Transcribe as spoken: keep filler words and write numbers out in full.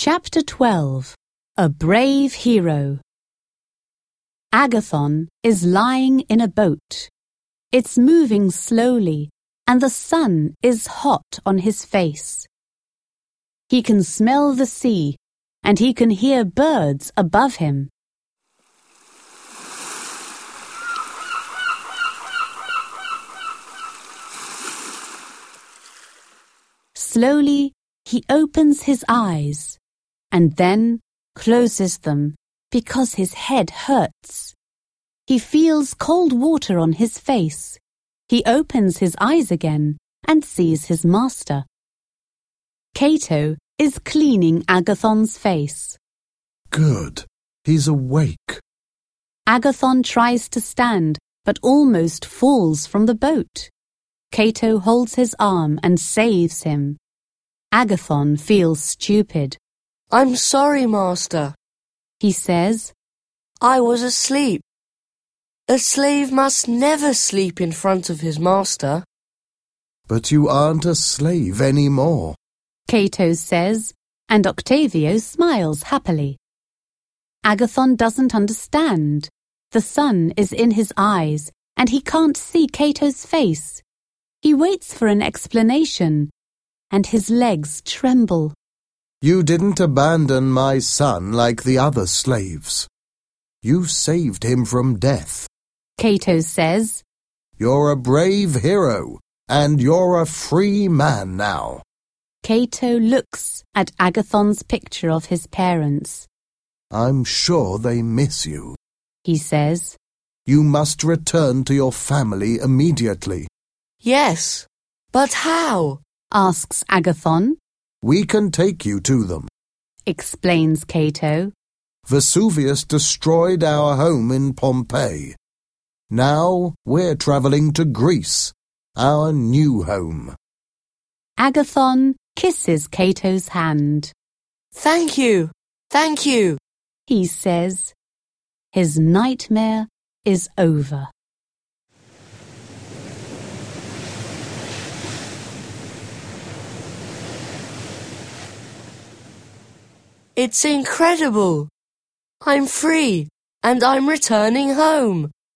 Chapter twelve. A Brave Hero. Agathon is lying in a boat. It's moving slowly, and the sun is hot on his face. He can smell the sea, and he can hear birds above him. Slowly, he opens his eyes, and then closes them because his head hurts. He feels cold water on his face. He opens his eyes again and sees his master. Cato is cleaning Agathon's face. Good. He's awake. Agathon tries to stand, but almost falls from the boat. Cato holds his arm and saves him. Agathon feels stupid. I'm sorry, master, he says. I was asleep. A slave must never sleep in front of his master. But you aren't a slave anymore, Cato says, and Octavio smiles happily. Agathon doesn't understand. The sun is in his eyes, and he can't see Cato's face. He waits for an explanation, and his legs tremble. You didn't abandon my son like the other slaves. You saved him from death, Cato says. You're a brave hero, and you're a free man now. Cato looks at Agathon's picture of his parents. I'm sure they miss you, he says. You must return to your family immediately. Yes, but how? Asks Agathon. We can take you to them, explains Cato. Vesuvius destroyed our home in Pompeii. Now we're traveling to Greece, our new home. Agathon kisses Cato's hand. Thank you, thank you, he says. His nightmare is over. It's incredible. I'm free, and I'm returning home.